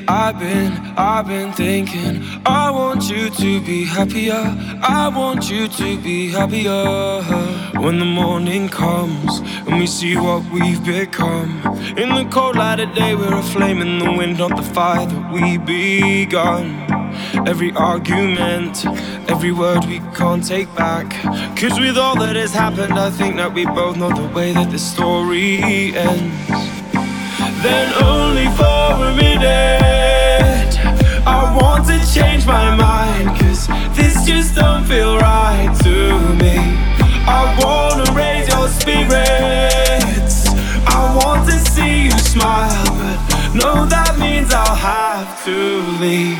I've been thinking. I want you to be happier. I want you to be happier. When the morning comes and we see what we've become. In the cold light of day, we're a flame in the wind, not the fire that we begun. Every argument, every word we can't take back. Cause with all that has happened, I think that we both know the way that this story ends. Then only for a minute I want to change my mind, cause this just don't feel right to me. I wanna raise your spirits, I want to see you smile, but no, that means I'll have to leave.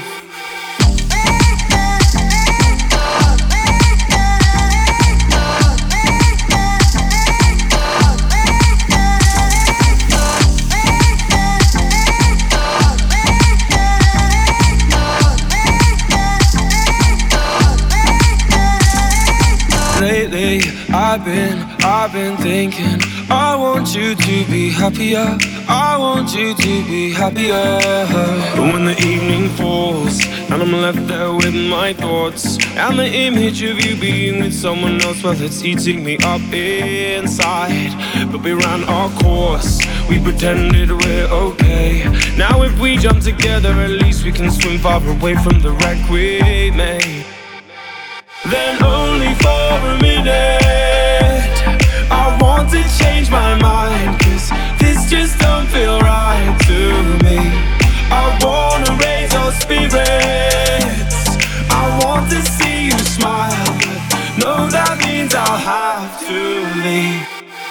Lately, I've been thinking. I want you to be happier. I want you to be happier. But when the evening falls and I'm left there with my thoughts and the image of you being with someone else, well, it's eating me up inside. But we ran our course, we pretended we're okay. Now if we jump together, at least we can swim far away from the wreck we made. Then only for a minute I want to change my mind, cause this just don't feel right to me. I wanna raise your spirits, I want to see you smile, but no, that means I'll have to leave.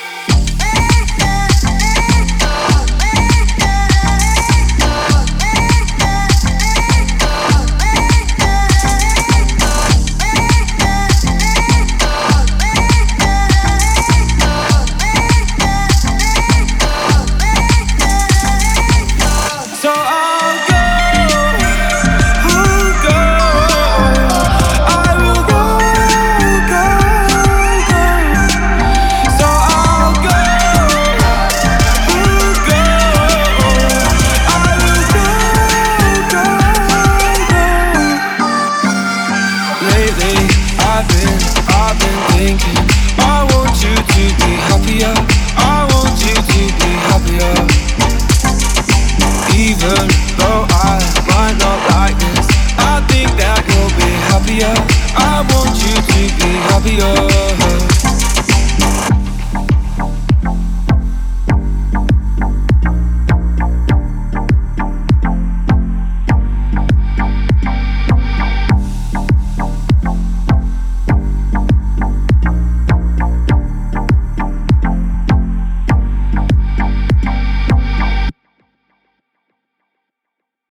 I've been thinking. I want you to be happier. I want you to be happier. Even though I might not like this, I think that you'll be happier. I want you to be happier.